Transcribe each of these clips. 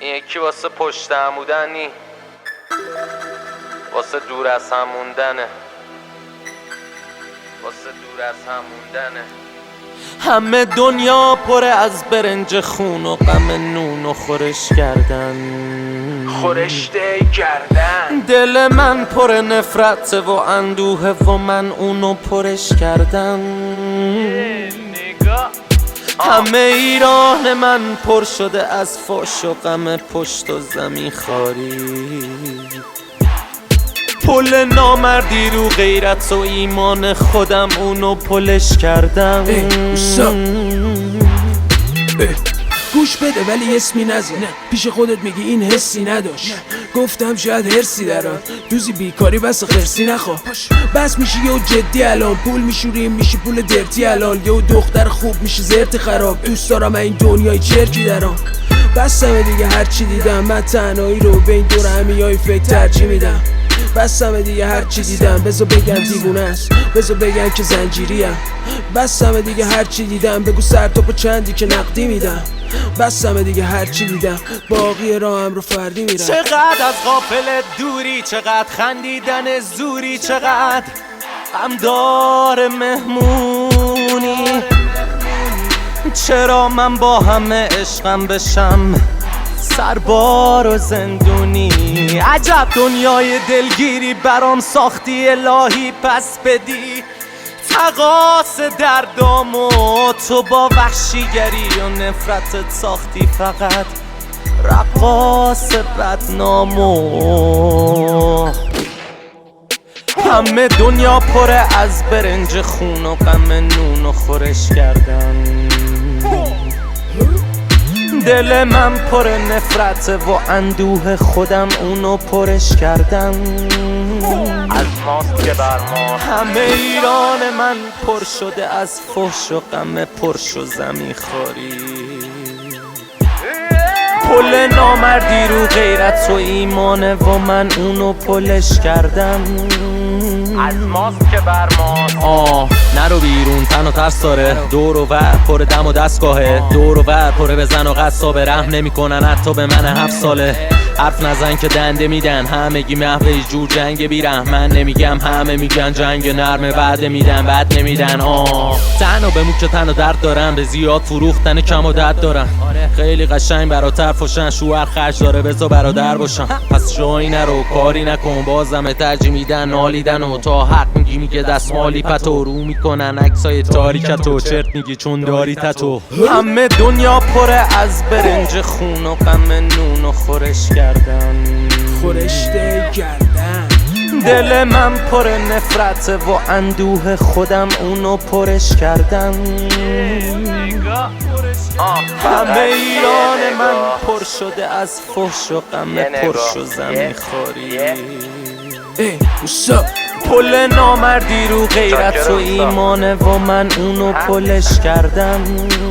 این یکی واسه پشت هم بودنی، واسه دور از هم موندنه، واسه دور از هم موندنه. همه دنیا پر از برنج خون و غم نون و خورش کردن، خورشته کردن. دل من پر نفرت و اندوه و من اونو پرش کردم. همه ایران من پر شده از فحش و غم پشت و زمین خاری. پل نامردی رو غیرت و ایمان خودم اونو پلش کردم. گوش بده ولی اسمی نزنه، پیش خودت میگی این حسی نداشت. گفتم شاید هرسی درات، دوزی بیکاری بس خرسی نخوا. بس میشی یه جدی الان، پول میشوریم میشی پول درتی الان. یه دختر خوب میشی زرت خراب، دوست دارم این دنیای چرکی درام. بسمه دیگه هرچی دیدم، من تنهایی رو بین دور همیای فکر ترجیح میدم. بسمه دیگه هرچی دیدم، بذار بگم دیوونه است، بذار بگم که زنجیریم. بسمه دیگه هرچی دیدم، بگو سر تا پا چندی که نقدی میدم. بسمه دیگه هرچی دیدم، باقی راهم رو فردی میرم. چقدر از غافل دوری، چقدر خندیدن زوری، چقدر غمدار مهمونی. چرا من با همه عشقم بشم سربار و زندونی؟ عجب دنیای دلگیری برام ساختی الهی، پس بدی تقاس دردامو. تو با وحشیگری و نفرتت ساختی فقط رقاص بدنامو. همه دنیا پر از برنج خون و غم نون و خورش کردن، دل من پر نفرت و اندوه خودم اونو پرش کردم. از ماست که بر ما همه ایران من پر شده از فحش و غم پرش و زمین خاری. پل نامردی رو غیرت و ایمانه و من اونو پلش کردم. از ماست که بر ما نرو بیرون تن و ترس داره، دور و ور پر دم و دستگاهه، دور و ور پر بزن و قصابه. رحم نمیکنن حتی به من 7 ساله. حرف نزن که دنده میدن، همگی محو جور جنگ بیرم. من نمیگم همه میگن جنگ نرمه، بعد میدن بعد نمیدن. تن و به موک تن و درد دارم، به زیاد فروختن کم و درد دارم. خیلی قشنگ براتر فشن، شوهر خرج داره بذار برادر باشم. پس جایی نرو کاری نکن، بازم ترجیح میدن نالیدن و تا حق میگی میگه دستمالی پتو رو میکنن عکسای تاریکتو. چرت میگی چون داری تتو. همه دنیا پر از برنج خون و غم نون و خورش کردن، خورشته کردن. دل من پر نفرت و اندوه خودم اونو پرش کردم. همه ایران من پر شده از فحش و غم پرش و زمین خاری. پل نامردی رو غیرت و ایمانه و من اونو پلش کردم.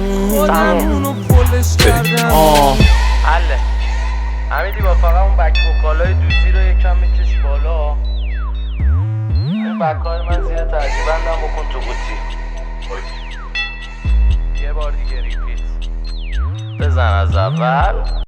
حله همیدی با فقط اون بک وکالای دوزی رو یکم میکش بالا. اون بکای من زیر ترجیح بندم بکن تو قوطی. یه بار دیگه ریپیت بزن از اول.